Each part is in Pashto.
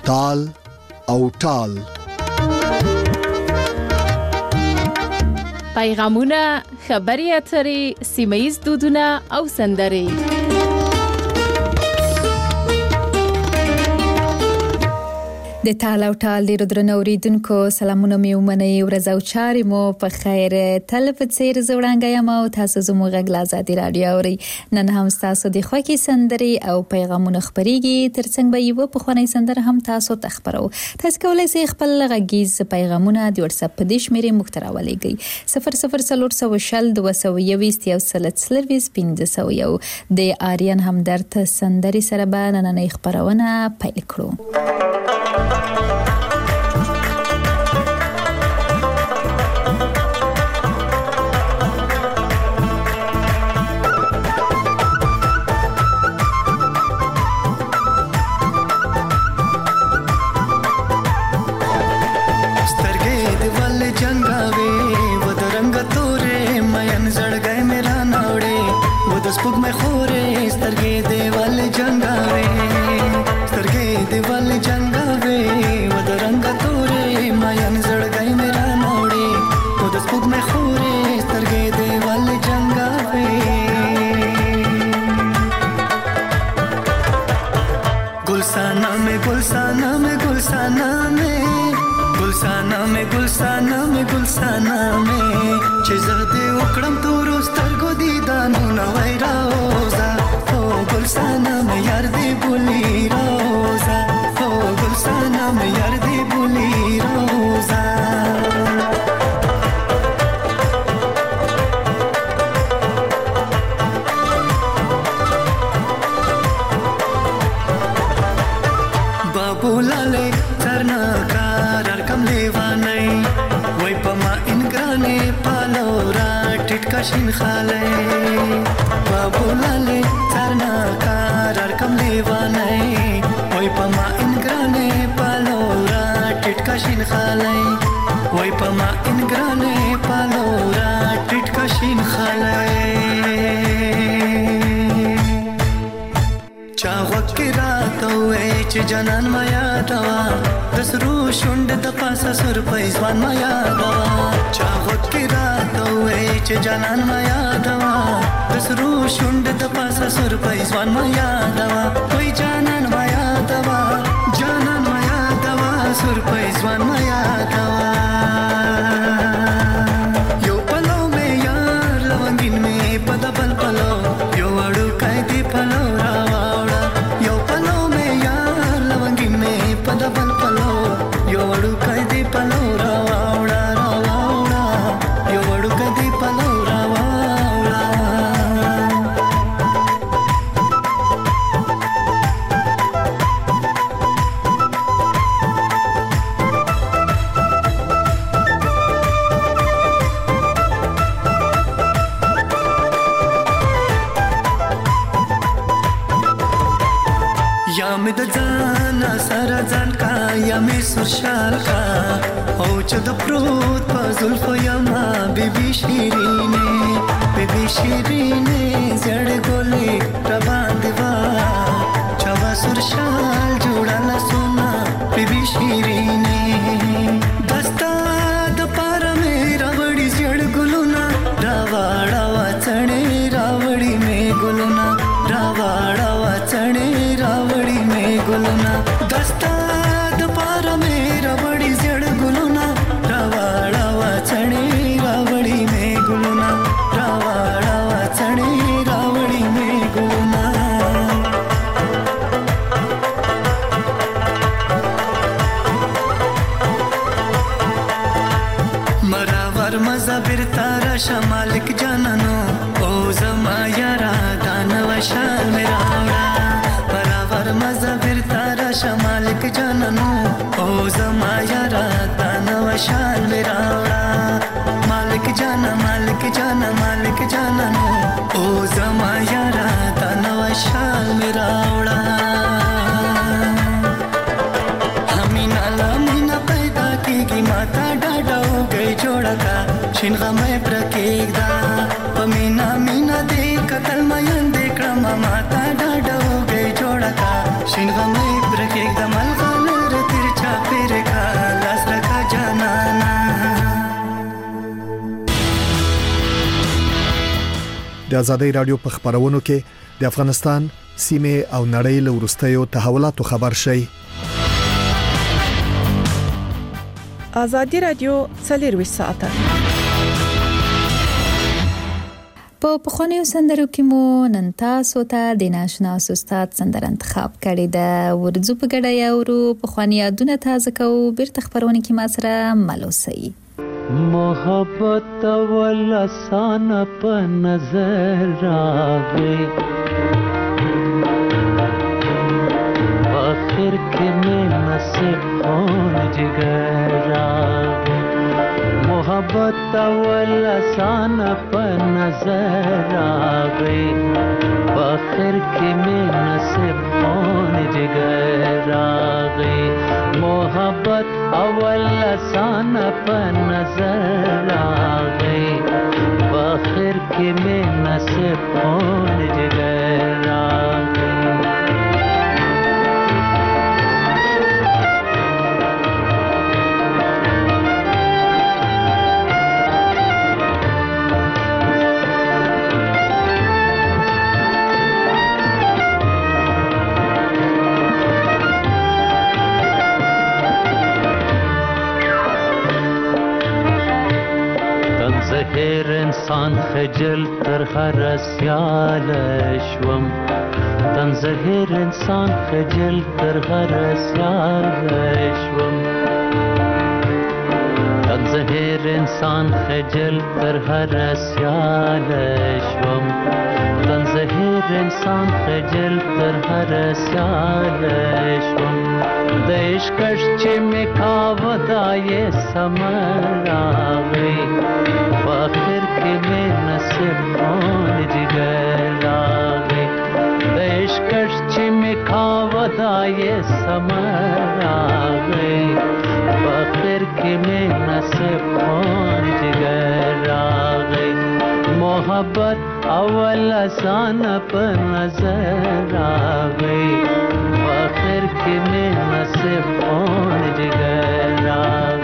تال او ټال. پیغامونه، خبري اترې، سیمه‌ییز دودونه او سندرې. د تال او ټال ډیرو درنو اوریدونکو سلامونه مې ومنئ. ورځ او چارې مو په خیر. تل په څیر زوړانګه یم او تاسو زموږ غږ له ازادي رادیو اورئ. نن هم تاسو د خوښي سندرې او پیغامونه خبريږي. ترڅنګ به یو په خواني سندره هم تاسو ته خبرو. تاسو کولای شئ خپل غږیز پیغامونه د واتس اپ په دې شمیرې مخترا ولېږئ 00402015 د آریان همدرد سندرې سره به نننۍ خبرونه پیل کړو. स्पुक में खोरे स्तरगे देवाल जंगावे स्तरगे देवाल जंगावे वद रंग तोरे मायन जड़गाई मेरा नोड़े वद स्पुक में खोरे स्तरगे देवाल जंगावे गुलसाना में गुलसाना में गुलसाना में गुलसाना में गुलसाना में गुलसाना में चेज़दे उकड़म तो रोस्तर दीदानु नवै रोजा ओ गुलसाना में यार दे बुली रोजा ओ गुलसाना में यार दे बुली रोजा बाबू लाले चरना कार कम लेवा नहीं वही पमा इनग्राने पालोरा टिटकाशिन खाले बाबू लाले चरना कार कम लेवा नहीं वही पमा इनग्राने पालोरा टिटकाशिन खाले वही पमा इनग्राने पालोरा टिटकाशिन खाले चावक के रात हुए च जनन माया दवा दसरू शुंड द पासा सुर पैसवान माया दवा चावक के रात हुए च जनन माया दवा दसरू शुंड द पासा सुर पैसवान माया दवा कोई जनन माया दवा सुर पैसवान माया दवा यो पलो में यार लवंगिन में पदा पल पलो यो अड़ू कायदे पलो रावाड़ा यो पलो में यार लवंगिन में पदा पल पलो यो अड़ू कायदे पलो रावाड़ा रावाड़ा यो अड़ू कायदे पलो रावाड़ा या में दजाना सारा जान का या में सुरशाल का ओ चद प्रोत पजुल्फ यमा बेबी शीरीने जड़ गोले रबान दिवा चवा सुरशाल जोड़ाला सोना बेबी शीरीने दस्ता दपारा में रावड़ी जड़ गुलुना रावाड़ावा चढ़े रावड़ी में गुलुना रावाड़ावा चढ़े रावड़ी में गुलुना दस्ता दपारा में रावड़ी जड़ गुलुना रावाड़ावा चढ़े रावड़ी में गुलुना रावाड़ावा चढ़े रावड़ी में गुलुना मरावर मजा बिरतारा शमालिक जाननो ओ जमा यारा दानव शाल मेरा मरावर मजा बिरतारा शमालिक जाननो ओ जमा यारा दानव शाल मेरा मालिक जाना मालिक जाना मालिक जाननो ओ जमा यारा दानव शाल मेरा हमीना लामीना पैदा की माता डाडा हो गई जोड़ा का शिनगा मैं प्रकेदा पमीना मीना दे कतल मयन देखड़ा माता डाडा हो गई जोड़ा का शिनगा मैं प्रकेदा मलगा د ازادۍ رادیو په خبرونو کې د افغانستان سیمه او نړۍ له وروستیو تحولاتو خبر شي. ازادي رادیو 24 ساعته. په پخوانیو سندرو کې مو نن تاسو ته د ناشنا استاد سندر انتخاب کړی د ورځو په ګډه یاورو پخوانی یادونه تازه کوو بیرته خبرونه کې ما سره ملوسي. محبت ولا سان په نظر راغی آخر کې مې نصیب خون جگر راغی محبت ولا سان په نظر راغی آخر کې مې نصیب خون جگر راغی محبت اول سان په نظر راغی آخر کې مې نصیب خون جگر راغی زهر انسان خجل تر هر سیال شوم تن زهر انسان خجل تر هر سیال شوم تن زهر انسان خجل تر هر سیال شوم تن زهر انسان خجل تر هر سیال شوم د عشقش چې میکاو دای سمر راغی آخر کې مې نصیب خون جگر راغی د عشقش چې میکاو دای سمر راغی آخر کې مې نصیب خون جگر راغی محبت اول آسان په نظر راغی آخر کې مې نصیب خون جگر راغی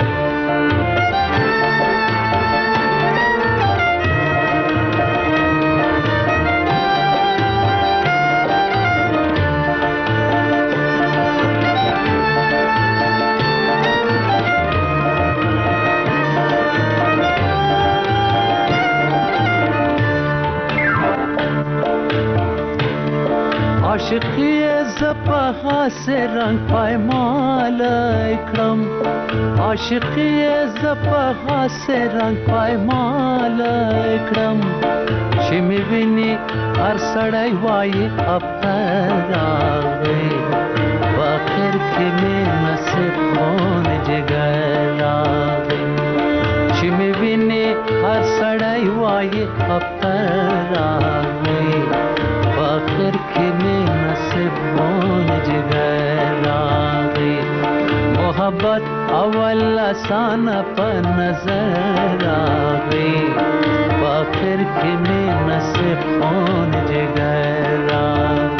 عاشقی زپا سے رنگ پایمال اکرم عاشقی زپا سے رنگ پایمال اکرم شمی ویني هر سړی وایي ابتر راغی آخر کې مې نصیب خون جگر راغی شمی ویني هر سړی وایي ابتر راغی آخر کې مې نصیب خون جگر راغی محبت اول آسان په نظر راغی آخر کې مې نصیب خون جگر راغی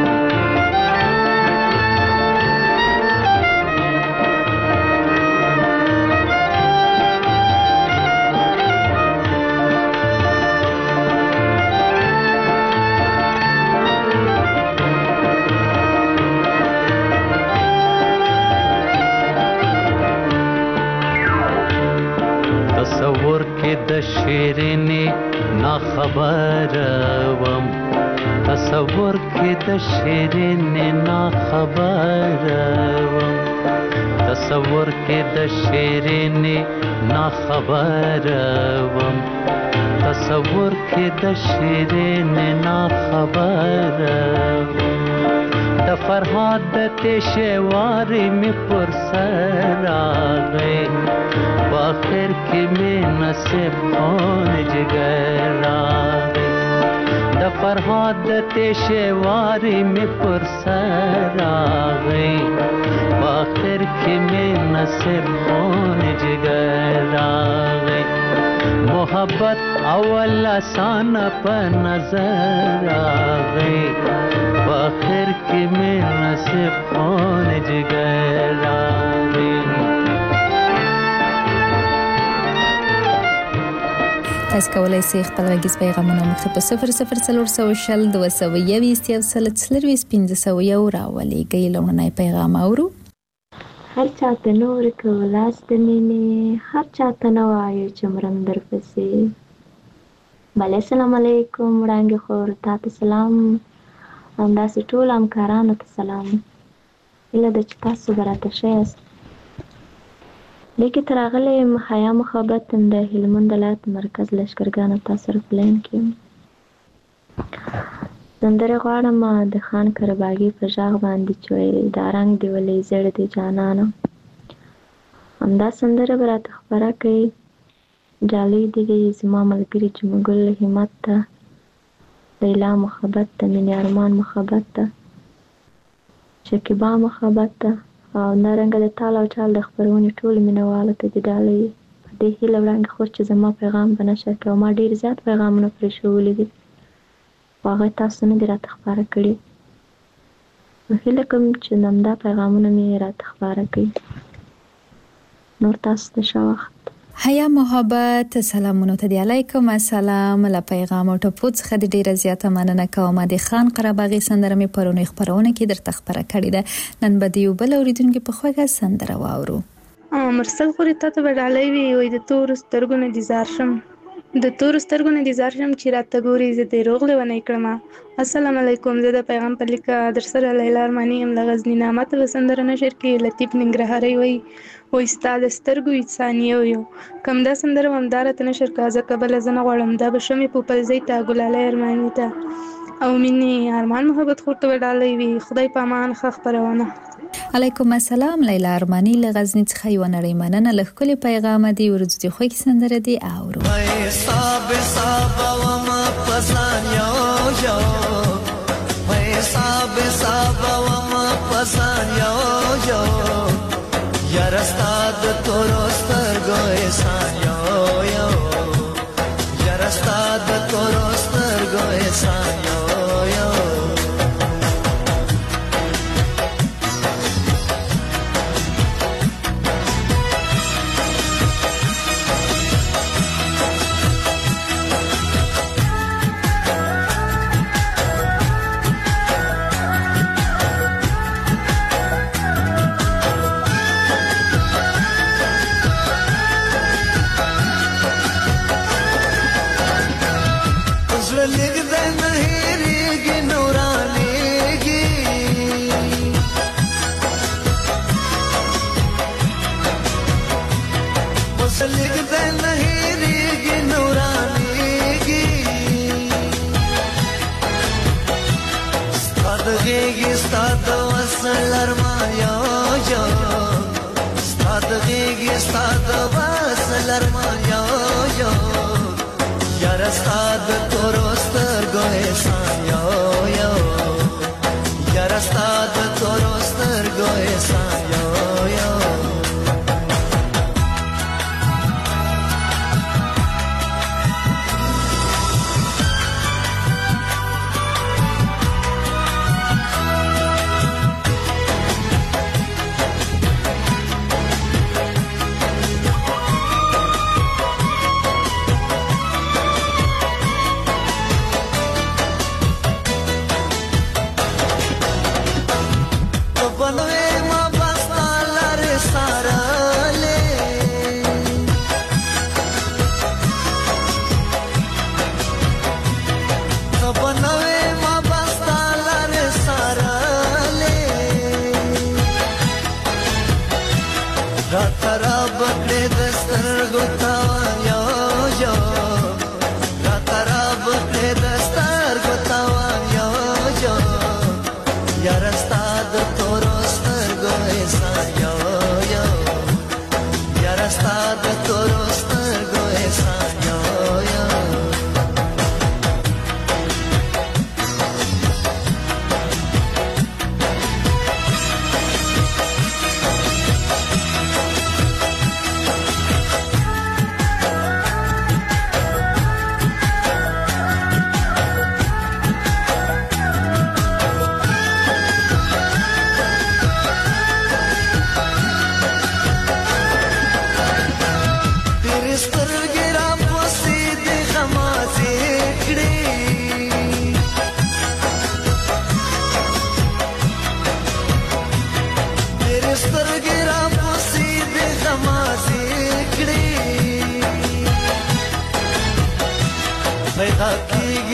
تصور کې د شیرینی نا خبر وم تصور کې د شیرینی نا خبر وم تصور کې د شیرینی نا خبر وم تصور کې د شیرینی نا خبر د فرهاد د تشواری می پر سر راغی آخر کې مې نصیب خون جگر راغی د فرهاد د تشواری می پر سر راغی آخر کې مې نصیب خون جگر راغی محبت اول آسان په نظر راغی آخر کې مې نصیب خون جگر راغی تاسو کولای شئ خپل غږیز پیغامونه موږ ته په 00400 221 یو سل 1501 راولېږئ. لومړنی پیغام اورو. هر چاته نور کولاس د مینې، هر چاته نه وایو چې مرم درپسې. بله السلام علیکم وړانګې خور، تا ته سلام، همداسې ټولو همکارانو ته سلام. هیله ده چې تاسو به راته ښه یاست. لیکې ته راغلی یم حیا محبت د هلمند ولایت مرکز لښکرګانو تا سره په لاین کې یم. سندرې غواړم د خان کرباغي په غږ باندې چې وایي دا رنګ دې ولې زیړ دی جانانه. همدا سندره به راته خپره کړئ. جالۍ دې وي زما ملګري جمګل همت ته، لیلا محبت ته، مینې ارمان محبت ته، شکیبا محبت ته، او همدارنګه د تال او چال د خپرونې ټولو مینهوالو ته د ډالۍ په دې هیله وړاندې خور چې زما پیغام به نشر کړي او ما ډېر زیات پیغامونه پرې ښوولي دي خو هغه تاسو نه دي راته خپاره کړي. نو هیله کوم چې همدا پیغامونه مې راته خپاره کړي. نور تاسو ته ښه وخت. حیا محبت سلامونو ته دی. علیکم السلام. له پیغام او ټپو څخه د ډیره زیاته مننه کوم. د خان قرباغي سندره مې پرونی خبرونه کې درته خبره کړې ده. نن به دیو بل اوریدونکو په خوږه سندره واورو. مرسل خوري ته ډالۍ وی وي د تور سترګو نه ديزار شم، د تور سترګو نه ديزار شم چې راته ګوري زه دې روغ لونی کړم. السلام علیکم. زه د پیغام په لیکه در سره لیلا ارمانی ام لغزنی نامه ته سندره نشر کې لطیف ننګرهاري وي و استاد سترګو انسانیو یو کم دا سندره همدار ته نشر کازه قبل زنه غړم دا بشمې په پلزې ته ګلاله ارمانی ته او مني ارمان محبت خورته ډالۍ وي. خدای پامان خبرونه. علیکم السلام. لیلا ارمانی لغزنی څخه یو نړۍ مننه لخکلي پیغام دی ورځ دی خو کی سندره دی اورو. حساب حساب و ما پسان یو یو حساب حساب و ما پسان یو یو یار استاد تورستر گوي سان یو یو یار استاد تورستر گوي سان یو یو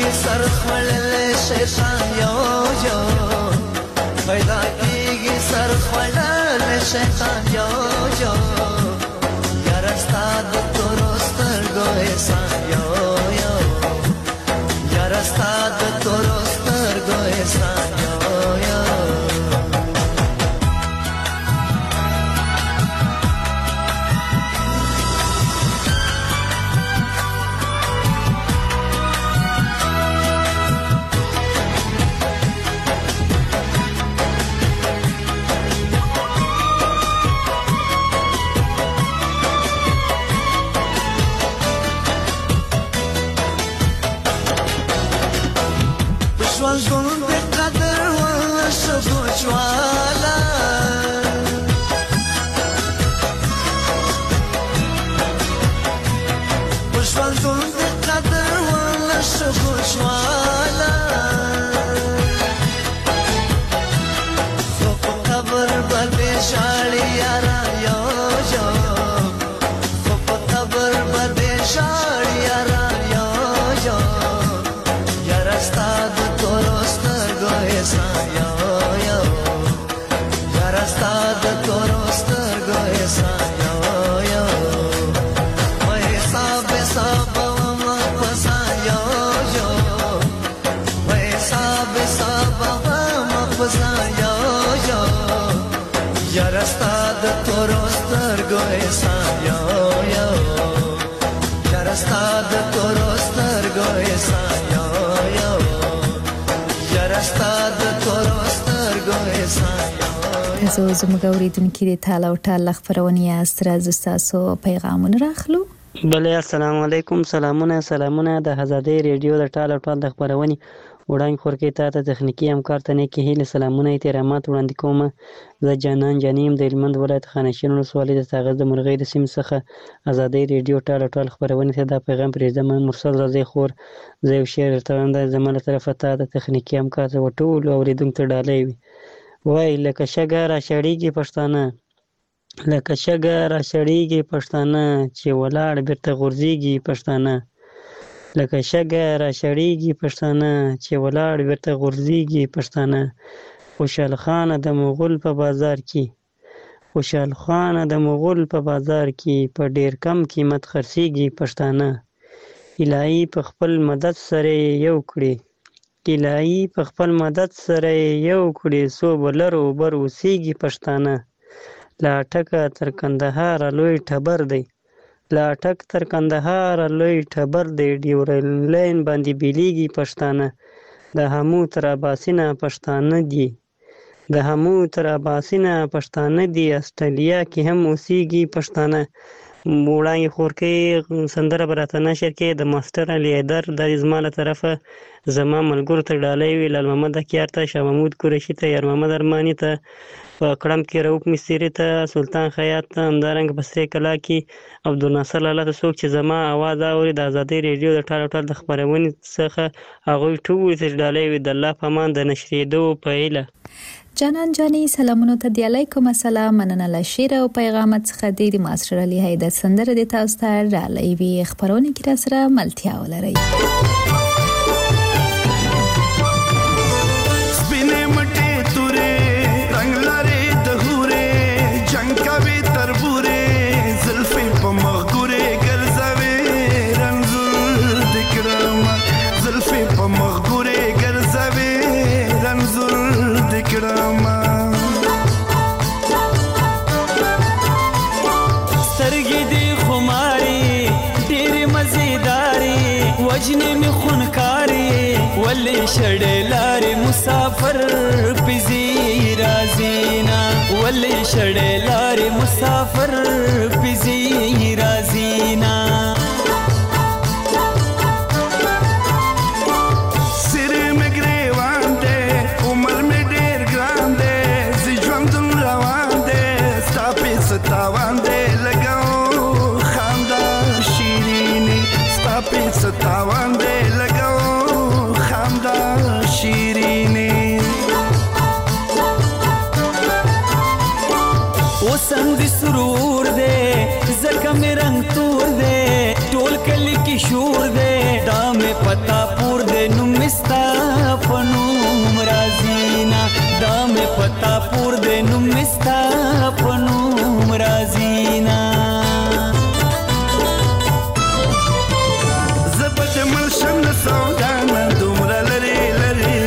سر خوړلې شیطان یو یو پیدا کیږي سر خوړلې شیطان یو یو یار ستاد تورو سترګو احسان یو یو یار ستاد تورو سترګو احسان یو یو ژوند د قدر وشو جوالا ژوند د قدر وشو جوالا په قبر باندې شاړي یارا یو یو په قبر باندې شاړي یارا یو یو یارا ستاد احسان یو یو یار ستاد تورو سترګو احسان یو یو وای حساب حساب ما پسان یو یو وای حساب حساب ما پسان یو یو یار ستاد تورو سترګو احسان یو یو یار ستاد تورو سترګو احسان یو یو تاسو زموږ اوریدونکو د تعالی او تعالی خبرونه یاست راځو تاسو پیغامونه راخلو بله السلام علیکم سلامونه د آزادۍ ریډیو د تعالی او تعالی خبرونه وړاندې خورکې ته تخنیکی همکار ته نیکی هیله سلامونه احترامات وړاندې کوم زه جانان جانیم د هلمند ولایت خانشین ولسوالۍ د تاغز د مرغۍ د سیمې څخه آزادۍ ریډیو تعالی او تعالی خبرونه ته دا پیغام پرېږدم مرسل رضی خور زه یو شعر درته زما له طرفه ته د تخنیکی همکار ته ټولو اوریدونکو ته ډالۍ وي وای لکه شګه را شړیږي پښتانه لکه شګه را شړیږي پښتانه چې ولاړ بیرته غورځيږي پښتانه لکه شګه را شړیږي پښتانه چې ولاړ بیرته غورځيږي پښتانه خوشحال خان د مغول په بازار کې خوشحال خان د مغول په بازار کې په ډیر کم قیمت خرڅيږي پښتانه الهي په خپل مدد سره یو کړی الهي په خپل مدد سره یو کړی سو بلرو بر اوسېږي پښتانه لا ټکه تر کندهار لوی ټبر دی لا ټک تر کندهار لوی ټبر دی ډیورل لاین باندې بیلیږي پښتانه د همو تر اباسینه پښتانه دي د همو تر اباسینه پښتانه دي استرالیا کې هم اوسېږي پښتانه وړاندې خورکې سندره براته نشر کې د ماستر علي حیدر د زما له طرفه زما ملګرو ته ډالۍ وي لال محمد اکیار ته شاه محمود قریشي ته یار محمد ارماني ته په کړم کې رؤف مستری ته سلطان خیاط ته همدارنګه په سرې کلا کې عبدالناصر لاله ته څوک چې زما اواز اوري د آزادۍ ریډیو د ټال ټال د خبرونې څخه هغوی ټول ته ډالۍ وي د الله په امان د نشریدو په هیله جانان جانی سلامونو ته دی علیکم السلام مننه له شعر او پیغامات څخه د ماستر علي حیدر سندره د تاسو ته ډالۍ وي خبرونه کې را سره ملتیا ولري سپینې مټې تورې رنگ لري د هورې جنگ کوي تربورې زلفې په مغګورې ګرځوي رنځور د کرم زلفې په مغګورې ګرځوي رنځور د کرم سترګې دې خماري ډېرې مزیداري وجنې مې خونکاري ولې شړې لارې مسافر پزي رازینا ولې شړې لارې مسافر پزي رازینا ستاوان دې لګاو خندا شیرینی ستا په ستاوان دې لګاو خندا شیرینی وسند سرور دې زکه پتا پور د نوم مستا پنوم رازینا زبد ملشم د سودانا دومره لري لري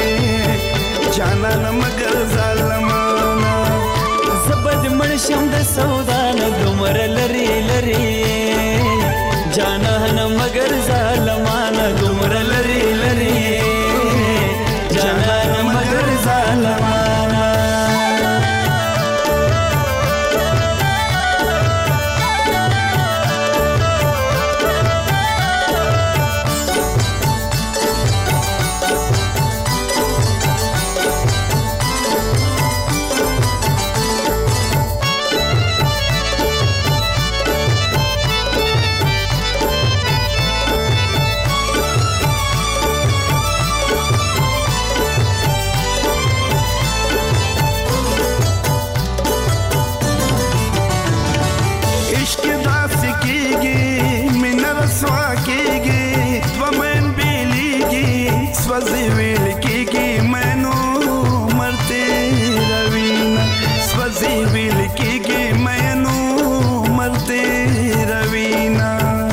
جانان مگر ظالمانا زبد ملشم د سودانا دومره لري لري جانان مگر ظالمانا دومره لري لري جانان مگر ظالمانا سوزی ویل کیږي مینو مرته روینا سوزی ویل کیږي مینو مرته روینا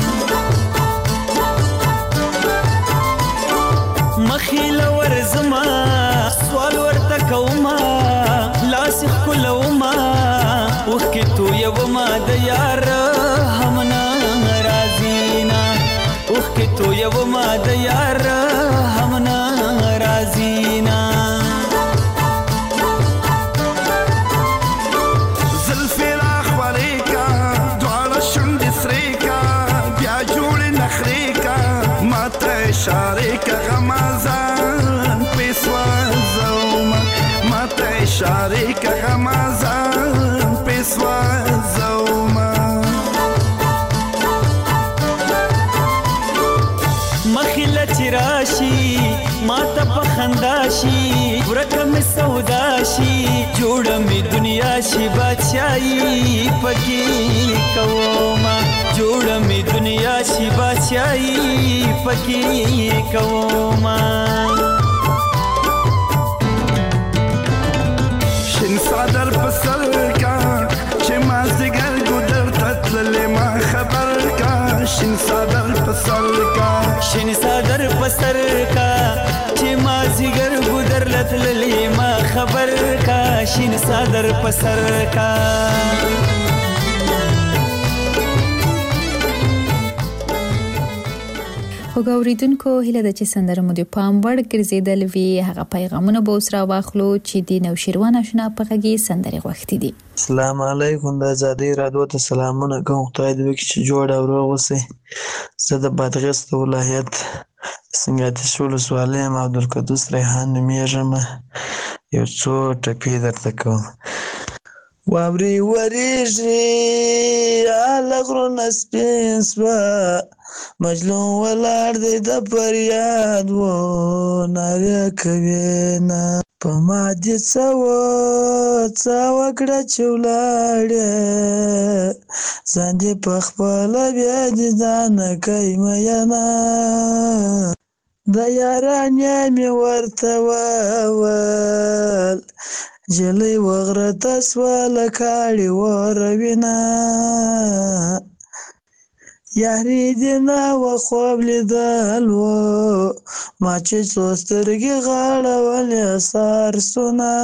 مخیل ورزما سوال ورته کوما لاس کولوما وکه تو یو ما د یار همنا رازینا وکه تو یو ما د یار همنا رازینا زلفی راخوری کا دوار شند سری کا بیا جوڑ نخری کا ماتا اشاره کا غمازان پیسوا زوما ماتا اشاره کا غمازان پیسوا زوما مخیله چراشی ماته په خندا شي ورکه مې سودا شي جوړه مې دنیا شي بادشاهي پکې کومه جوړه مې دنیا شي بادشاهي پکې کومه شین صدر پسر کا چې مازدیګر ګودر تتللې ما خبر کا شین صدر پسر کا شین صدر پسر کا چې مازدیګر ګودر لتللې ما خبر کا شین صدر پسر کا وګوریدونکو هله د چې سندره مو د پام وړ ګرځیدل وی هغه پیغامونه به اوس را واخلو چې د نوشیروان آشنا په غږی سندره غوښتي دي. السلام علیکم د آزادۍ رادیو ته سلامونه کوم. خدای دې وکړي چې جوړ او روغ اوسئ. زه د بادغیس ولایت سنګاتیش ولسوالۍ یم، عبدالقدوس ریحان نومیږم. یو څو ټپې درته کوم. واورې وریږي هله غرونه سپین سوه، مجنون ولاړ دی د فریاد و ناره کوي نه په ما دې څه وکړه چې ولاړې ځان دې پخپله بیا دې ځانه کوي مینه د یارانې مې ورته وویل جلۍ وغرته سوه له کاړې وروینه یاري دې نه وه خوب لیدل و ما چې څو سترګې غاړولې سارسونه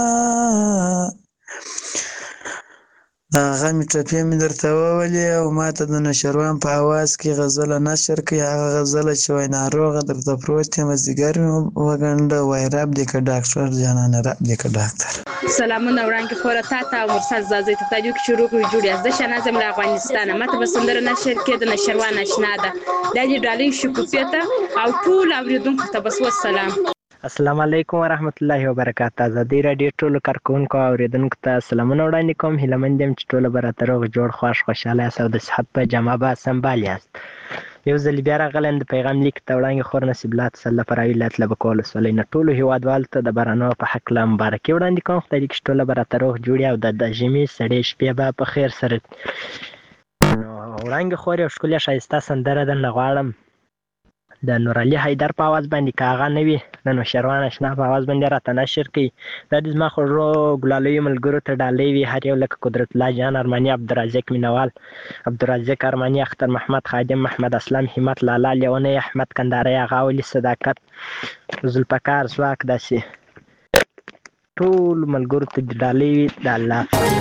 دا غمې ټپې مې درته وولې او ما ته د نشروان په اواز کې غزله نشر کړي. هغه غزله چې وایي ناروغه درته پروت یم مازدیګر مې وګنډه وایي رب دې که ډاکټر جانانه رب دې که ډاکټر. سلامونه وړاندې خوره تا ته او مرسل زازۍ ته تاجو کې شروع کړو جوړ یاست. زه شهنازم له افغانستانه. ماته به سندره نشر کې د نشروان آشنا ده دا دې ډالۍ شکوفیه ته او ټول اورېدونکو ته بس والسلام. السلام علیکم ورحمت الله وبرکاته. ازادي رادیو ټولو کارکونکو او اوریدونکو ته سلامونه وړاندې کوم. هیله مند یم چې ټوله به راته روغ جوړ خوښ خوشحاله یاست او د صحت په جامه به سنبال یاست. یو ځل بیا راغلم د پیغام لیک ته وړاندې خور نصیب الله تسله فرعي ولایت لبک ولسوالۍ نه ټولو هیوادوالو ته د بارانو په هکله مبارکي وړاندې کوم. خدای دې چې ټوله به راته روغ جوړ او د ژمي سړې شپې به په خیر سره. نو وړاندې خور یو ښکلې ښایسته سندره درنه غواړم د نور علي حیدر په आवाज باندې کاغه نه وي د نوشروان اشنا په आवाज باندې راته نشر کوي. دا د زما خوږو ګلالیو ملګرو ته ډالۍ وي، هر یو لکه قدرت الله جان ارماني، عبدالرزاق مینوال، عبدالرزاق ارماني، اختر محمد خادم، محمد اسلام، همت لالا، لیونی، احمد کندهاری، غاولی، صداقت، ذوالفقار ځواک، داسې ټول ملګرو ته ډالۍ وي د الله.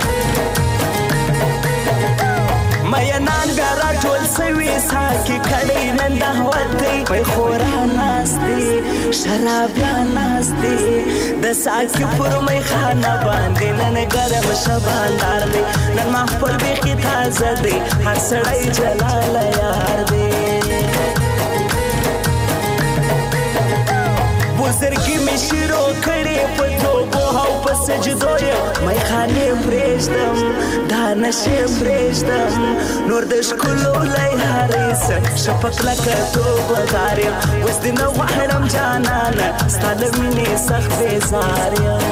مینان بیا راټول سوي ساکي کړی نن د هوتۍ پی خورا ناست دي شرابیان ناست دي د ساکي پر میخانه باندې نن ګرم شباندار دی نن محفل بیخي تازه دی هر سړی جلاله یار دی بزرګي مې شروع کړې په توبو او په سجدو یې میخانې پرېږدم دا نشې پرېږدم نور د ښکلو لیهارې څه شفق لکه توبهدار یم اوس دې نه غواړم جانانه ستا له مینې سخت بېزار یم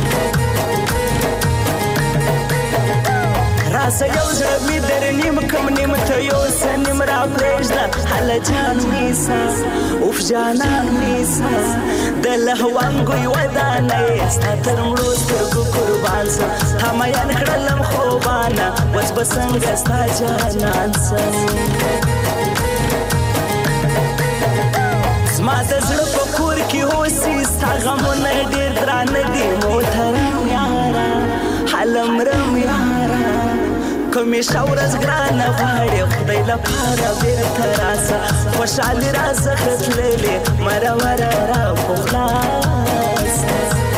راسه یو زړه مې در نیم کم نیم ته یوسه نیم را پرېږده هله جان نیسه اوف جانان نیسه د لهوانګوی ودانه یې ستا تر مړو سترګو قربان سم تا میان کړلم خوبانه اوس به څنګه ستا جانان سم زما د زړه په کور کې اوسي ستا غمونه ډېر درانه دي محترم یاره هلمرم یاره کمیشه ورځ ګرانه غواړې خدای لپاره بېرته راسه خوشحالي راڅخه تللې مرمره را په خلاصه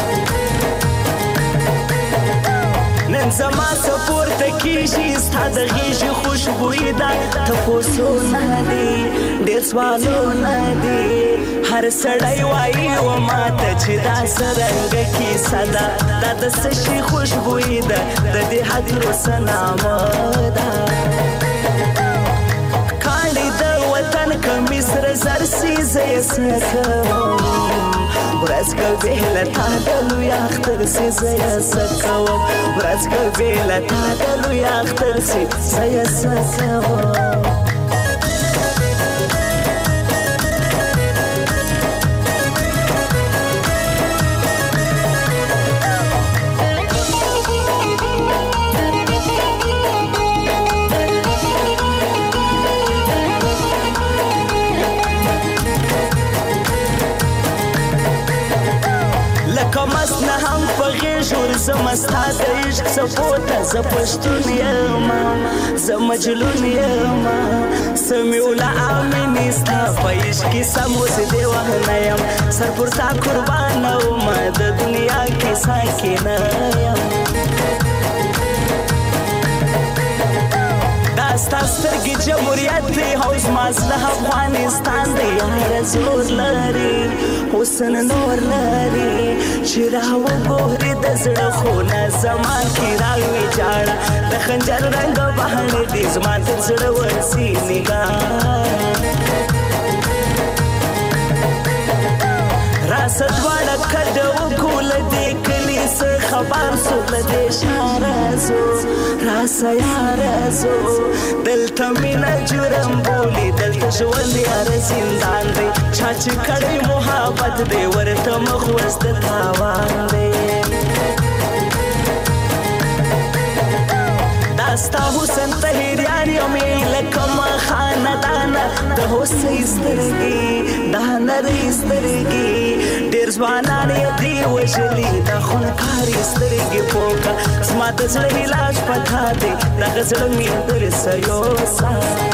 نن زما څه پورته کېږي ستا د غېږې خوشبویي ده تپوسونه دي ډېر سوالونه دي هر سړی وایي و ماته چې دا څرنګه کیسه ده دا د څه شي خوشبویي ده د دې هدیرو څه نامه ده کاڼي د وطن که سره زر سي زه یې څه کوم ورځ که بې له تا د لوی اختر سي زه یې څه کوم ورځ که بې له تا د لوی اختر سي زه یې څه کوم زما ستا د عشق څپو ته زه پښتون یم زه مجنون یم څه مې وله امینې ستا په عشق کې سموس دې وهنه یم سر پر تا قربانه ومه د دنیا کې ساکنه یم دا ستا سترګې جمهوریت دی او زما زړه افغانستان دی یاره زور لري حسن نور لري چې راوګورې د زړه خونه زما کې راویجاړه د خنجر رنګ بهانې دي زما تر زړه ورسي نګاره راسه دواړه کډه وکړو له دې کلي څه خبر سو له دې ښاره ځو راسه یاره ځو دلته مینه جرم بولي دلته ژوند یاره زندان دی چا چې کړی محبت دی ورته مخ اوس د تاوان دی دا ستا حسن طهیریان یم لکه ما خاندانه د هوسۍ سترګې دا نرۍ سترګې ډېر ځوانان یې دي وژلي دا خونکارې سترګې پوکه زما د زړه علاج په تا دی دغه زړه مې درسه یوسه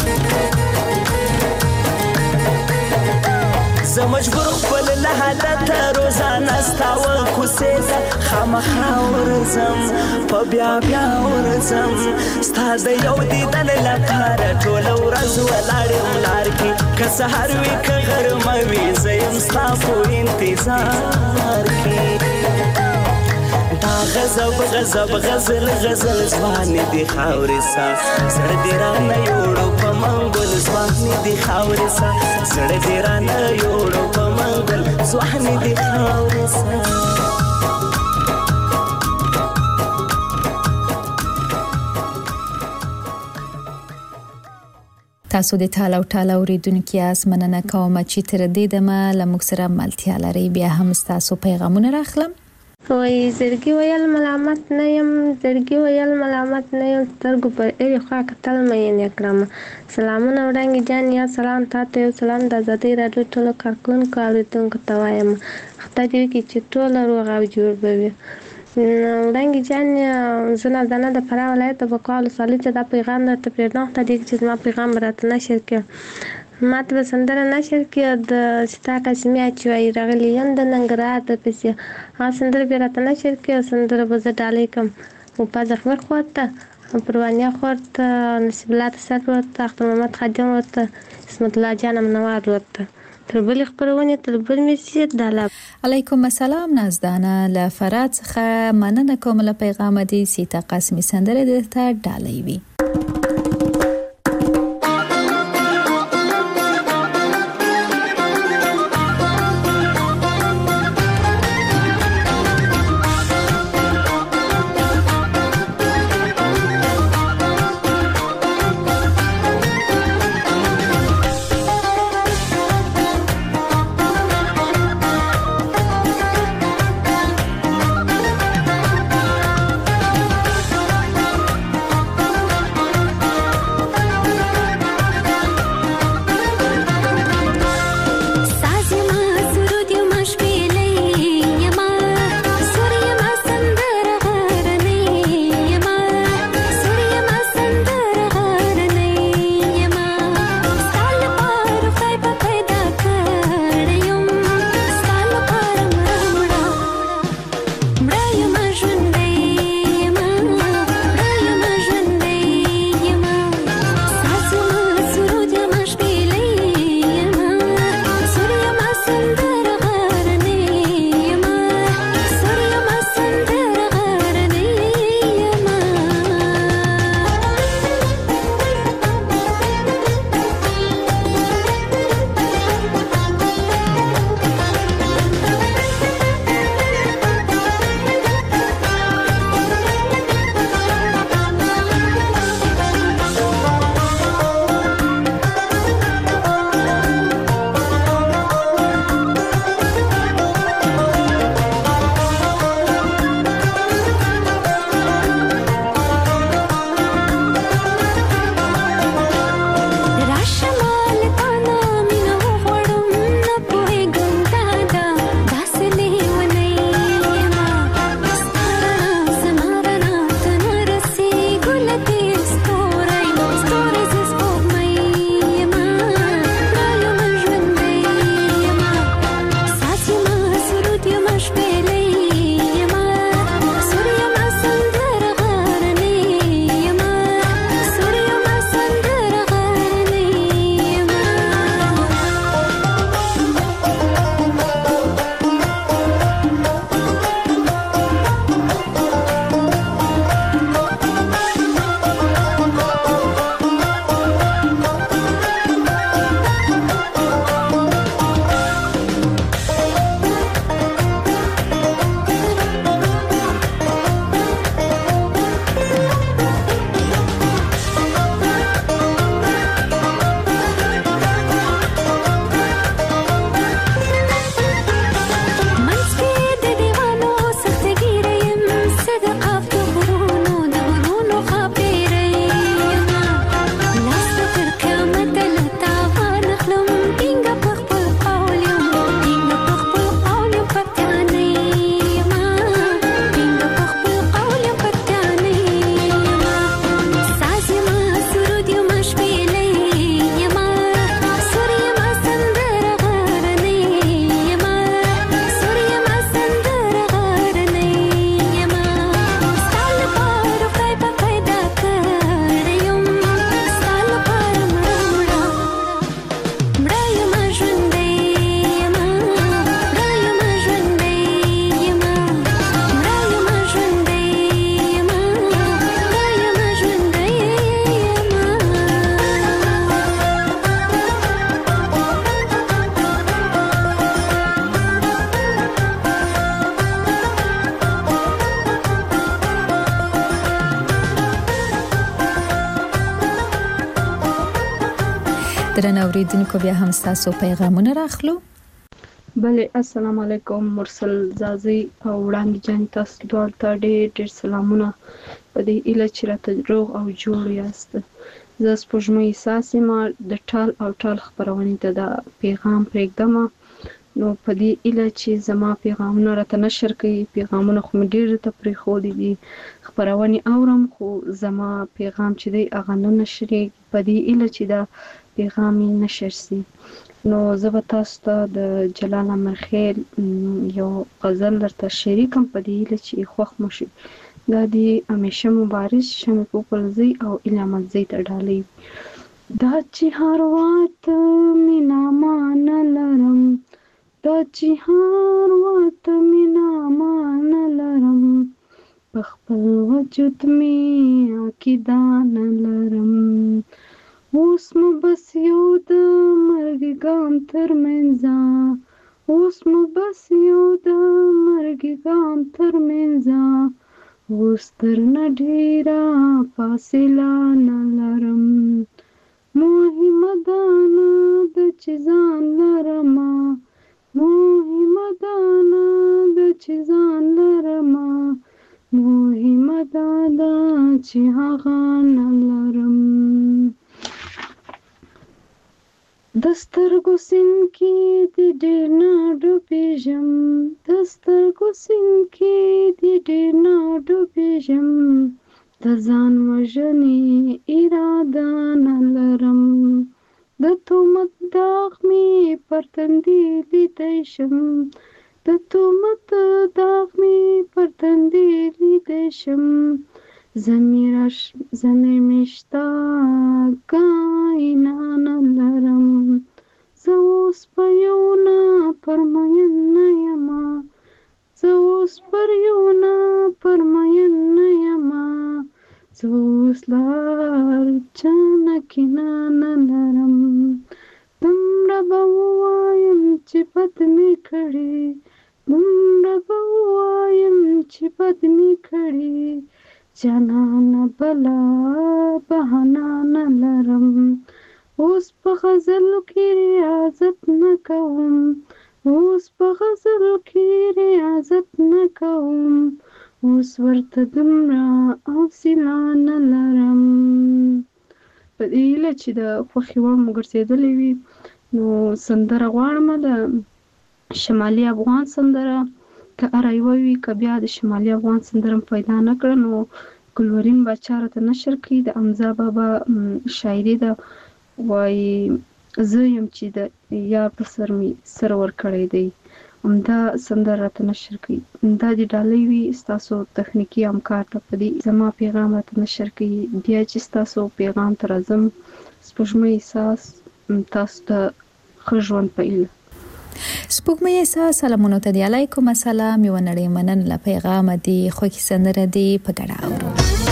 زه مجبور خپل له حالته روزانه ستا و کوڅې ته خامخا ورځم په بیا بیا ورځم ستا د یو دیدن لپاره ټوله ورځ ولاړ یم لار کې که سهار وي که غرمه وي زه یم ستا په انتظار کې دا غضب غضب غزل غزل ځوانې دي خاورې سا زړه دې رانه یوړو په منګل ځوانې دي خاورې سا زړه دې رانه یوړو په منګل ځوانې دي خاورې سا تاسو د ټال او ټال اوریدونکو یاست. مننه کوم چې تر دې دمه لموږ سره ملتیا لري. بیا هم تاسو پیغامونه راخلم. وای زړګي ویل ملامت نه يم، زړګي ویل ملامت نه يم، سترګو پر اړې خوا کتل مې نه کړم. سلامونه وړاندې جان، یا سلام تاسو یو سلام د آزادۍ راډیو ټولو کارکونکو اوریدونکو ته وایم. خدای دې وکړي چې ټول روغ او جوړ به وي. وړاندې جان، زه نه د فراه ولایت بقال صالح چې دا پیغام درته پرېږدم. ته دې چې ما پیغام راته نشر کړ، ما ته سندره نشر کړ د ستا قسمي چې وای راغلی یم د ننګرهار د پسې. ها سندره به راته نشر کړ، سندره به زه ډالۍ کوم. او په ځخمر خورته پروانیا خورته نصیب الله تسر ورته اختر محمد خادم ورته اسمت الله جان منوار ورته تر بل خبرونه تر بل میسي داله. علیکم السلام نازدانه له فرات څخه مننه کوم له پیغام دي سیتا قسمی سندره درته ډالۍ وي. درنو اوریدونکو بیا هم تاسو پیغامونه راخلو. بله السلام علیکم مرسل زازي او وړاندې جان تاسو دواړو ته ډېر سلامونه په دې اله چې راته روغ او جوړ یاست. زه سپوږمۍ احساس یم د ټال او ټال خپرونې ته دا پیغام پرېږدم. نو په دې اله چې زما پیغامونه راته نشر کوي، پیغامونه خو مې ډېر ته پرېښودي دي، خپرونې اورم خو زما پیغام چې دی هغه نه نشرېږي. په دې اله چې دا پیغام یې نشر سي نو زه به تاسو ته د جلال امرخیل یو غزل درته شریکم په دې هیله چې خوښ مو شي. دا د همیشه مبارز شمې پوپلزۍ او علامتزۍ ته ډالۍ. دا چې هر وخت مینا مان لرم، دا چې هر وخت مینا مان لرم، په خپل وجود مې عقیده نه لرم. اوس مو بس یو د مرګ ګام تر منځه، اوس مو بس یو د مرګ ګام تر منځه، اوس درنه ډېره فاصله نه لرم. مهمه دا نه ده چې ځان لرمه، مهمه دا نه ده چې ځان لرمه، مهمه دا ده چې هغه نه لرم. د سترګو سیند کې د ډېر نه ډوبېږم، د سترګو سیند کې د ډېر نه ډوبېږم، د ځان وژنې اراده نه لرم. د تهمت داغ مې پر تندي لیدی شم، د تهمت داغ مې پر تندي لیدی شم، زمیر مې شته ګاینا نه لرم. زه اوس په یو نه پرمین نه یمه، زه اوس پر یو نه پرمین نه یمه، زه اوس لار چانه کینه نه لرم. دومره به ووایم چې بد مې کړي، دومره به ووایم چې بد مې کړي، جانانه بله بهانه نه لرم. اوس په غزلو کې ریاضت نه کوم، اوس په غزلو کې ریاضت نه کوم، اوس ورته دومره حوصله نه لرم. په دې هیله چې د خوښې وړ مو ګرځېدلې وي نو سندره غواړم د شمالي افغان سندره، که هره یوه وي که بیا د شمالي افغان سندره پیدا نه کړه نو ګلورین باچا راته نشر کړي. د حمزه بابا شاعري ده، وایي زه یم چې د یار په سر مې سر ورکړی دی، همدا سندره راته نشر کړي. دا د ډالۍ وي ستاسو تخنیکي همکار ته په دې زما پیغام راته نشر کړي. بیا چې ستاسو پیغام ته راځم سپوږمۍ احساس تاسو ته ښه ژوند په هیله. سپوږمۍ احساس سلامونه ته دی. علیکم السلام. یو نړۍ مننه پیغام دی خوږی سندره دی په ګډه اورو.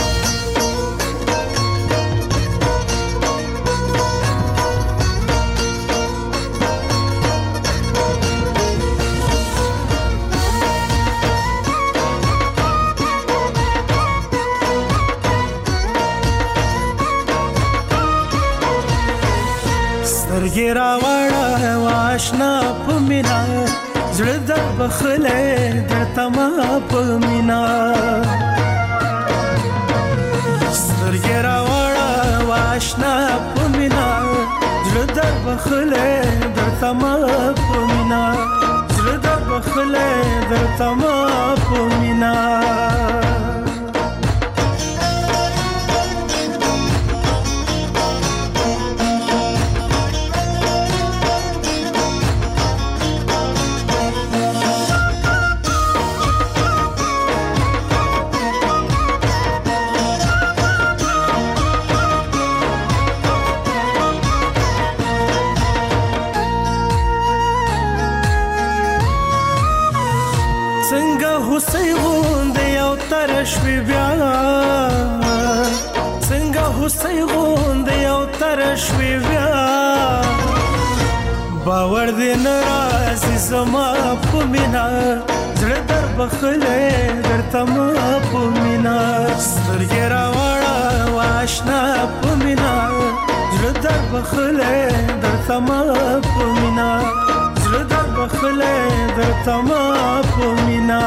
سترګې راوړه واشنا په مینا، زړه در بخلې درته ما په مینا. سترګې راوړه واشنا په مینا، زړه در بخلې درته ما په مینا، زړه در بخلې درته ما په مینا. هوسۍ غوندې یو تر شوې بیا، څنګه هوسۍ غوندې یو تر شوې بیا، باور دې نه راځي زما په مینا، زړه در بخلې درته ما په مینا. سترګې راوړه واشنا په مینا، زړه در بخله در تما پمینا زړه در بخله در تما پمینا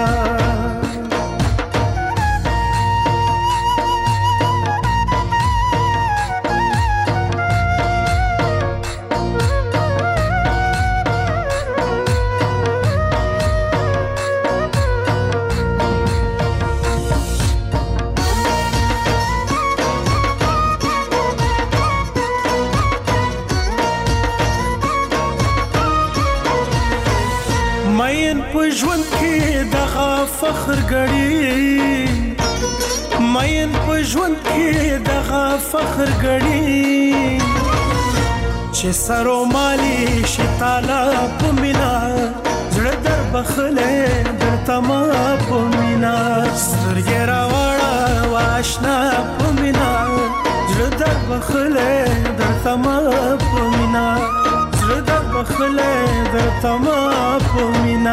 ژوند کې دغه فخر غړي مین په ژوند کې دغه فخر غړي چې سرو مالي شي تعالی په مینا زړه در بخله در تما په مینا سترګې راوړه واشنا په مینا زړه در بخله در تما په مینا زړه در بخله در تما په مینا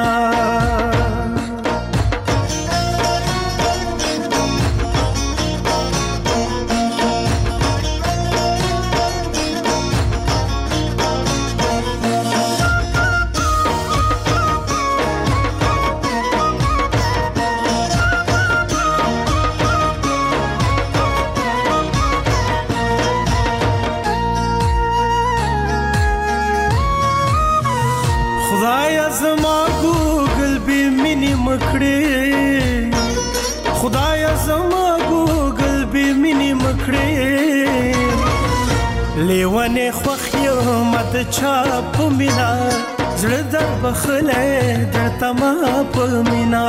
خدایا زما ګوګل به مینې مکړې لیوانه خوښ یم د چا په مینا زړه در بخله در تما په مینا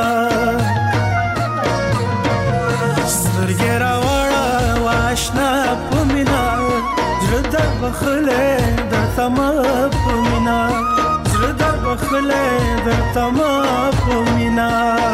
سترګې راوړه واشنا په مینا زړه در بخله در تما په مینا زړه در بخله در تما په مینا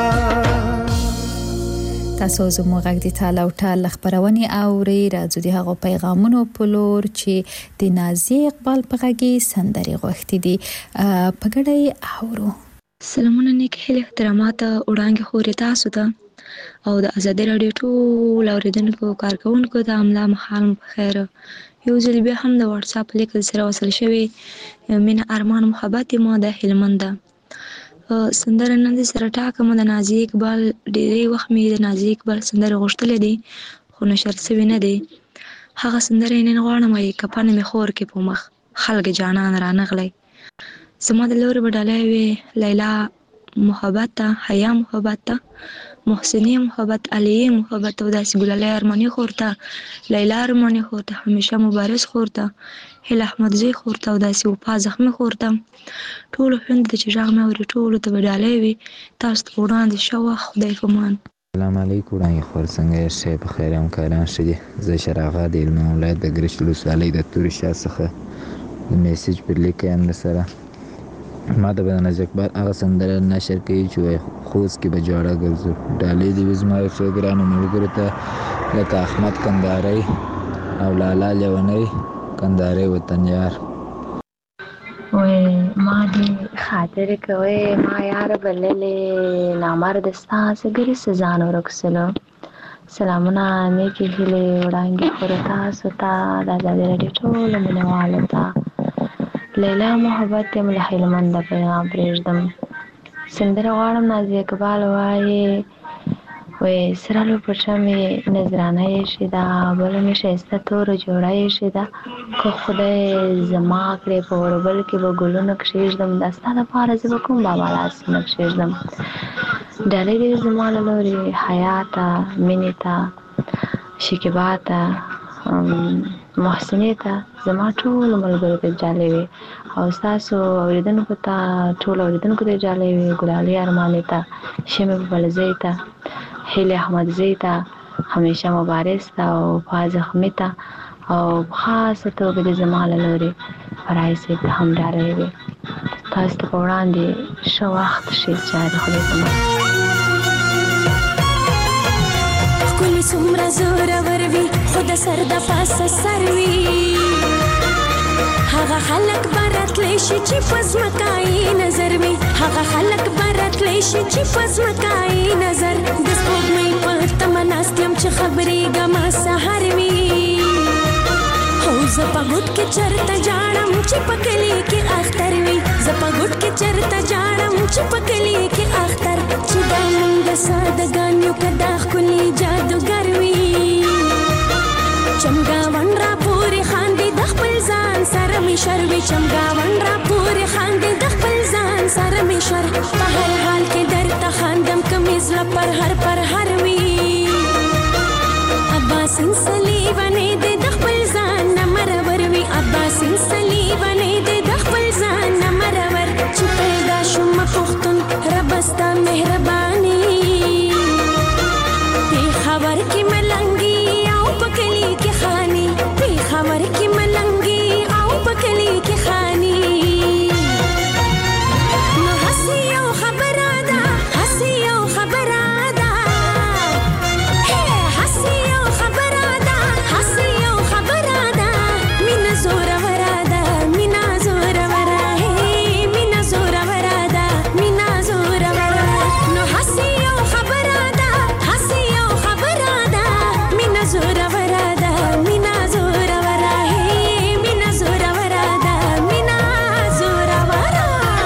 تاسو زموږ غږ د تعالی او تعالی خبرونه اوري راځو د هغه پیغامونو په لور چې د نازي اقبال په غږی سندري غوښتي دي په ګډه اورو. سلامونه نیک هیله احترامات وړاندې خوري تاسو ته او د ازادي رادیو ټول اوریدونکو کارکونکو ته املا محال بخیر. یو ځل بیا هم د واتس اپ لیک سره وصل شوی من ارمان محبت ما د هلمند سندره نن سره ټاکم د نازي اقبال ډېری وخت مې د نازي اقبال سندره غوښتلې دي خو نشر شوی نه دی. هغه سندره نن غواړم چې کپن مې خور کې په مخ خلک جانان را نغلی زما د لور بدلای وی لیلا محبت حیا محبت محسنی محبت علی محبت او داسې ګلالي ارمانی خورته لیلا ارمانی خورته همیشه مبارز خورته هل احمد زی خورته او داسې وفا زخمی خورته ټول خوند چې ژغ مې اوري ټول ته بدلای وی تاسو وړاندې شو خدای فمان. السلام علیکم وړاندې خور څنګه شې په خیر هم کاران شې زه شراغه د علم ولایت د ګرش لوسالۍ د توري شاه څخه د میسج پر لیکم سره ما د نازي اقبال هغه سندره نشر کوي چې خوست کې به جوړه ګرځو ډالې دی وزما فکرانو ملګرو ته لکه احمد کندهاري او لالا لیونی کندهاري وطن یار وې ما دې خاطر کوي ما یار بللې نامرد ستاسو ګری سزان ورکسلو سلامونه نیکی هیله وړاندې خور تاسو ته د ازادي رادیو ټول مینوالو ته لیلا محبت یم له هلمند پیغام پرېږدم سندره غواړم نازي اقبال وایي وې سرالو پټه مې نظرانه یې شي دا بله مې ښایسته توره جوړه یې شي دا که خدای زما کړې په وربل کې به ګلونه کښېږدم دا ستا دپاره زه به کوم بابا لاسونه کښېږدم ډالۍ دې زما له لورې حیا ته مینې ته شکیبا ته محسنې ته زما ټولو ملګرو ته جالۍ وي او ستاسو اورېدونکو ته ټولو اورېدونکو ته جالۍ وي ګلالي ارمانې ته شمې بلزۍ ته هیلې احمدزۍ ته همیشه مبارز ته او وفا زخمي ته او په خاصه توګه د زما له لورې فرای صاحب ته هم ډالۍ وي تاسو ته په وړاندې ښه وخت شي چې د خدای زما ښکلي څومره زورور وي خو د سر د پاسه سر وي هغه خلک به راتلی شي چې په ځمکه نظر وي هغه خلک به راتلی شي چې په ځمکه نظر د سپوږمۍ په تمه ناست یم چې خبرېږم سهار وي او زپګوټ کې چرته جاړم چې پکلی کې اختر وي زپګوټ کې چرته جاړم چې پکلی کې اختر چې دا موږ سادهګان یو کدا خولي جادوګر وي چمګاون را پورې خاندي د خپل ځان سره می شروي چمګاون را پورې خاندي د خپل ځان سره می شر په هر حال کې درته خاندم کمیز پر هر وي عباسین صلیبانه د خپل ځان نمرور وي عباسین صلیبانه د خپل ځان نمرور چې پیدا شوم پښتون رب ستا مهرباني په خبر کې ملنګي او پکلی کې خاني په خبر کې ملنګي او پکلی کې خاني نو حسي او خبره ده حسي او خبره ده حسي او خبره ده حسي او خبره ده مینا زور وراده مینا زور وراده مینا زور وراده مینا زور وراده نو حسي او خبره ده حسي او خبره ده مینا زور وراده مینا زور وراده مینا زور وراده مینا زور وراده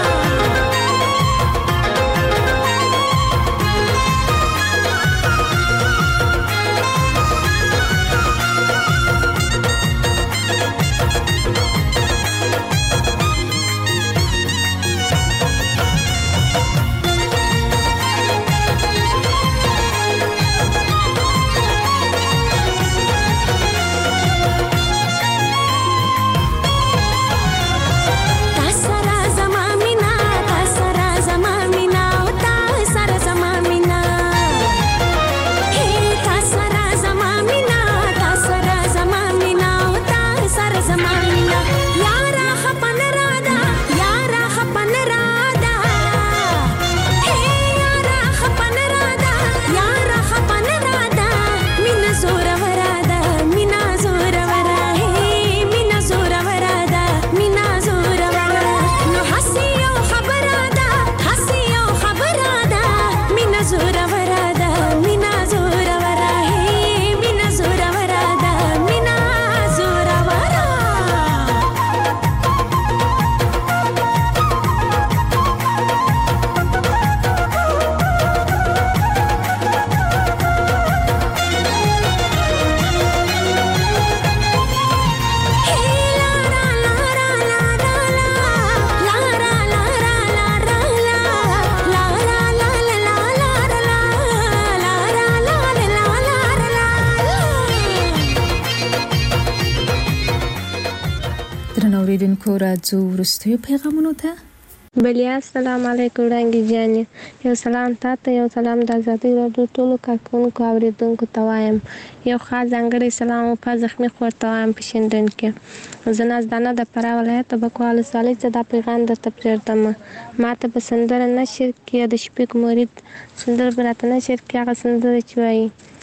اوریدونکو راځو وروستیو پیغامونو ته بلې السلام علیکم وړانګې جانې یو سلام تاته یو سلام د ازادۍ راډیو ټولو کارکوونکو اوریدونکو ته وایم یو خاص ځانګړی سلام په زخمي خور ته وایم په شینډن کې زه نازدانه د فراه ولایت بکوال ولسوالۍ څخه دا پیغام درته پرېږدم ما ته په سندره نشر کې د شفیق مرید سندره به راته نشر کې هغه سندره چې وایي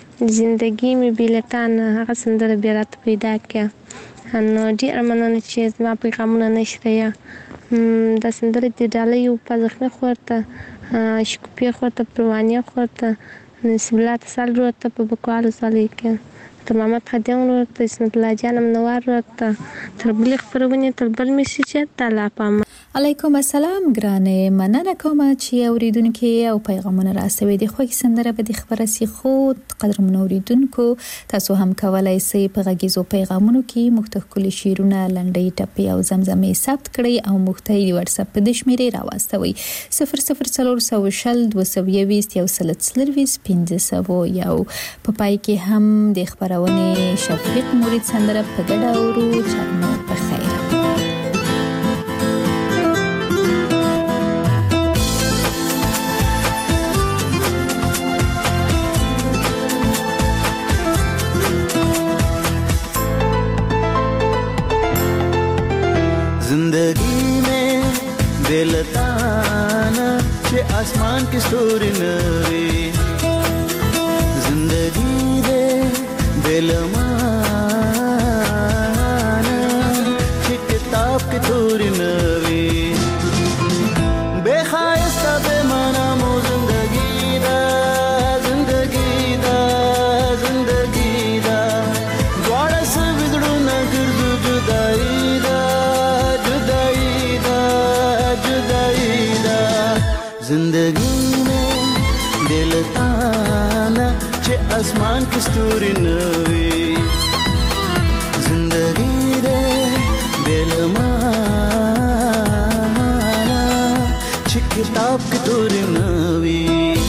زندگی مې بېلټان هغه سندره بیا راته پیدا کړه نو ډېره مننه چې زما پیغامونه نشریه دا سندره د ډالۍ په زخمي خور ته شکوفي خور ته پروانیه خور ته نصیب الله تسال ورور ته په بکوال ولسوالۍ کې تر محمد خدیان ورور ته اسمت الله جان منور ورور ته تر بلې خپرونې تر بل میسج ته لا پام علیکم السلام ګرانې مننه کوم چې اوریدونکو او پیغامونه راسوي د خوښ سندره به د خبره سي خو قدرمن اوریدونکو تاسو هم کولای شئ په غږیزو پیغامونو کې مختلف شیرونه لنډۍ ټپي او زمزمې ثبت کړئ او مختلف واتس اپ د شمیرې راوستوي 004020 یو په پای کې هم د خبرونه شفیق مرید سندره په ګډه اورو چرمو په خیر जिंदगी में बेलताना चे आसमान की स्तूरी नवी जिंदगी दे बेलमाना चे किताब की तूरी नवी बेखायस्ता बेमाना मो जिंदगी दा जिंदगी दा जिंदगी दा द्वारा से बिगड़ू न गिरजू چې اسمان کې ستوري نه وي زندګي دې بېلمانا چې کتاب کې توري نه وي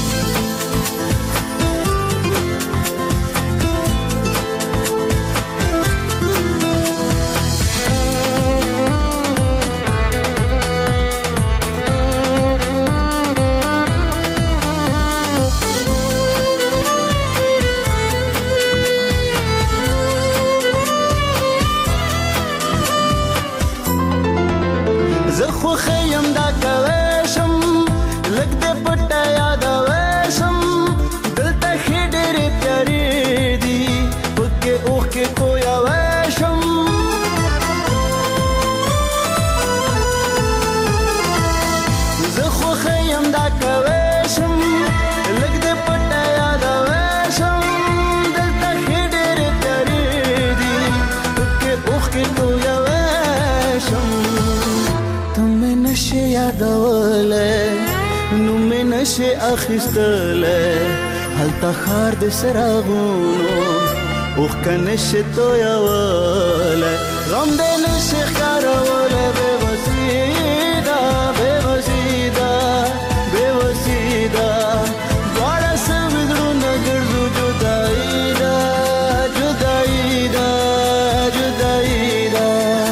نشه اخیستله هلته خار د سراغونو اوخ کنشه تویواله غم د نشه خاروله بے وسیده بے وسیده بے وسیده دواره سویدرونه ګرځو جدائی ده جدائی ده جدائی ده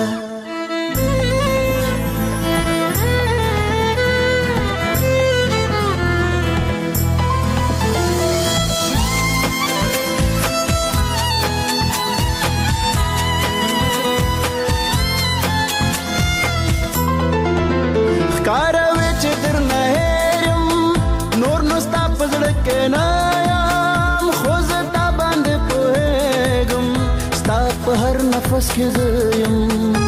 نفس کې زیم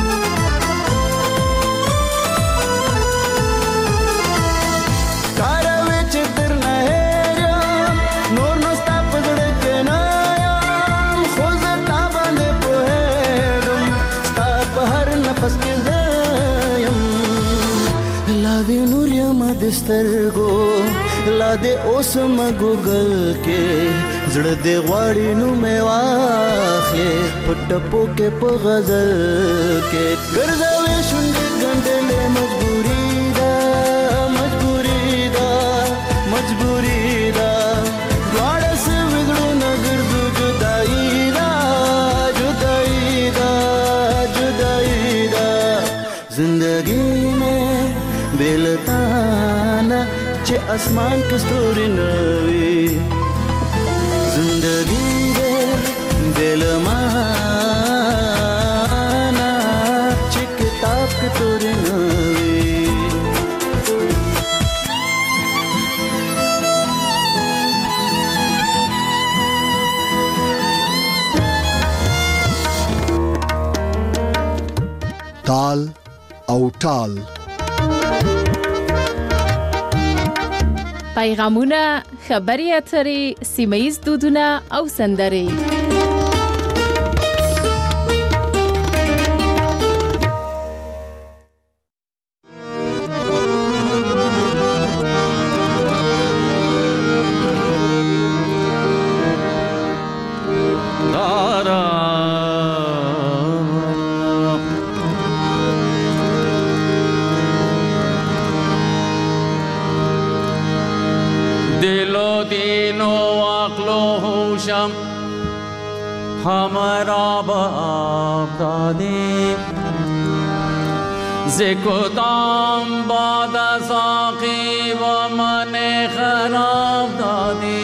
کاروي چې تر نه هېرم نور نو ستا په زړه کې نه یم خو زه تا باندې پوهېږم ستا په هر نفس کې زیم لا دې نور یم د سترګو لا دې اوس مګوګل کې زړه دې غواړي نو مې واخلې په ټپو کې په غزل کې ګرځوي شونډې ګنډلې مجبوري ده مجبوري ده مجبوري ده دواړه سوي زړونه ګرځو جدائی ده جدائی ده جدائی ده زندګي مې بېلتانه چې اسمان کې ستوري نه وي زندگی دے بېلمانا چې کتاب کې توري نه وي تال او ټال پیغامونه خبري اترې سیمه‌یز دودونه او سندرې हमारा बाप दादी ज़िकुदाम बाद साक़ी व मन खराब दादी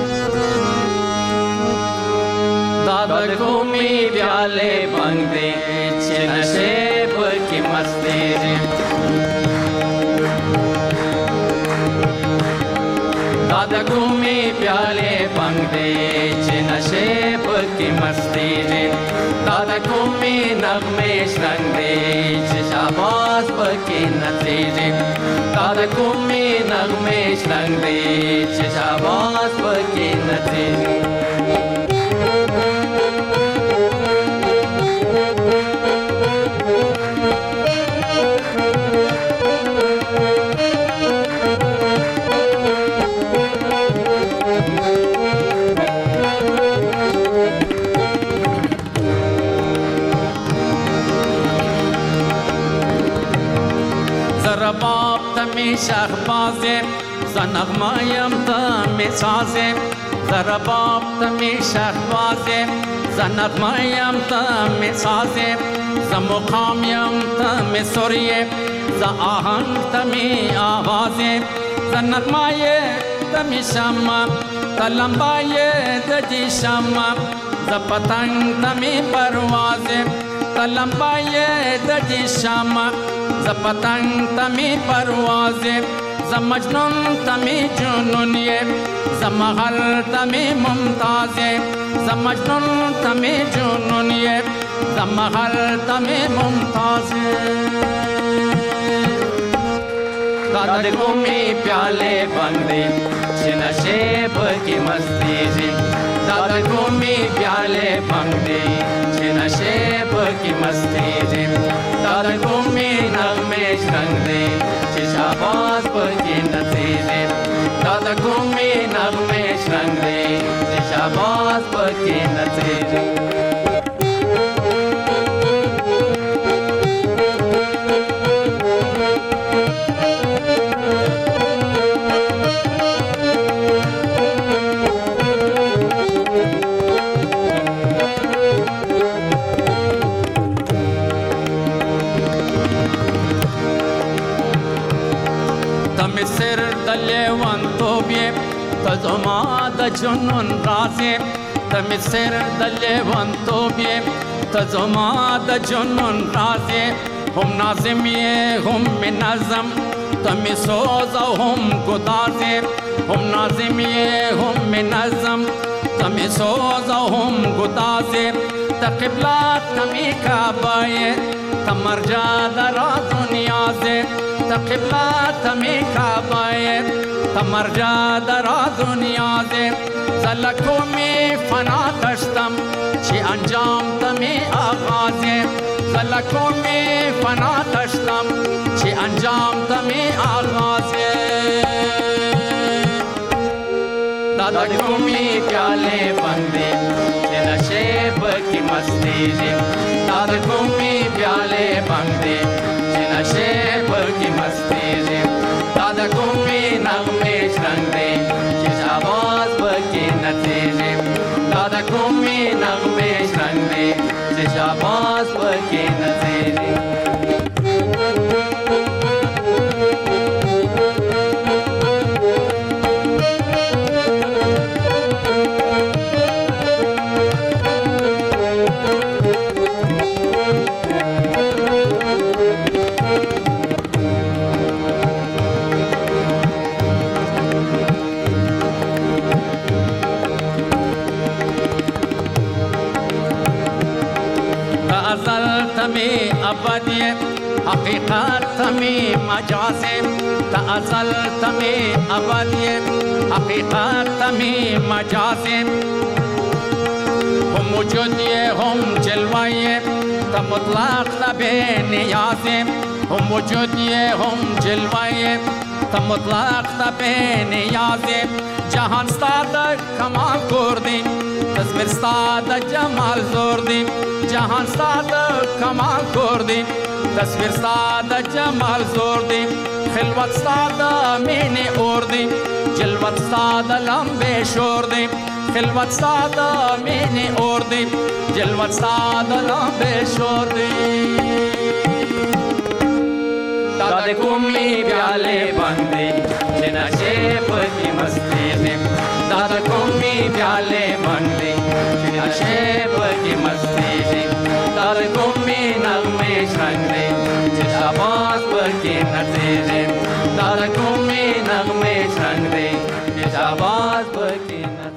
दादा को मी प्याले पंग दे नशेब की मस्ती दादा को मी प्याले पंग दे नशेब की मस्ती रे दादा को मी नगमे रंग दे शाबाश पकी नतीजे दादा को मी नगमे रंग दे शाबाश पकी नतीजे زنغمایم تمی سازم زرباب تمی شهبازم زنغمایم تمی سازم زمقامیم تمی سریم ز آهنگ تمی آوازم زنغمای تمی شمم تلمبای دجی شمم ز پتنگ تمی پروازم تلمبای دجی شمم ز پتنگ تمی پروازم ز مجنون تمی جنونیم ز مغل تمی ممتازیم ز مجنون تمی جنونیم ز مغل تمی ممتازیم داد گمی پیالے بندے چه نشے کی مستی جی داد گمی پیالے بندے چه نشے کی مستی جی داد گمی نغمے رنگ دے شاباز پکی نتیجے دادا گمی نغمش رنگ دے شاباز پکی نتیجے سر دلیوان توبیم تزما د جنون رازیم تمی سر دلیوان توبیم تزما د جنون رازیم هم نازمیه هم منظم تمی سوز و هم گدازیم هم نازمیه هم منظم تمی سوز و هم گدازیم تقبلات تمی کعبایه تمرجا درا دنیازیم تقبلات تمی کعبایه تمرجا درا دنیازیم زلکو می فنا دشتم چی انجام تمی آغازیم زلکو می فنا دشتم چی انجام تمی آغازیم دادا گمی پیالے بندے چی نشیب کی مستی جیم دادا گمی پیالے بندے چی نشیب کی مستی جیم دادا گمی نغمش رنگ دے چی شاباز بکی نتیجیم دادا گمی نغمش رنگ دے چی شاباز بکی نتیجیم تمی ابدیه حقیقت تمی مجازه تأزل تمی ابدیه حقیقت تمی مجازه هم وجودیه هم جلویه تا مطلق نبی نیازه هم وجودیه هم جلویه تا مطلق نبی نیازه جهان ستاد کمال کردیم تصویر ستاد جمال زوردیم جهان ستاد کمال کردیم تصویر ستاد جمال زوردیم خلوت ستاد مینی اوردیم جلوت ستاد لمبه شوردیم خلوت ستاد مینی اوردیم جلوت ستاد لمبه شوردیم دادا گمی پیالے بندے چه نشیب کی مستی جیم دادا گمی پیالے بندے چه نشیب کی مستی جیم دادا گمی نغمش رنگ دے چه شاباز بکی نتیجیم دادا گمی نغمش رنگ دے چه شاباز بکی نتیجیم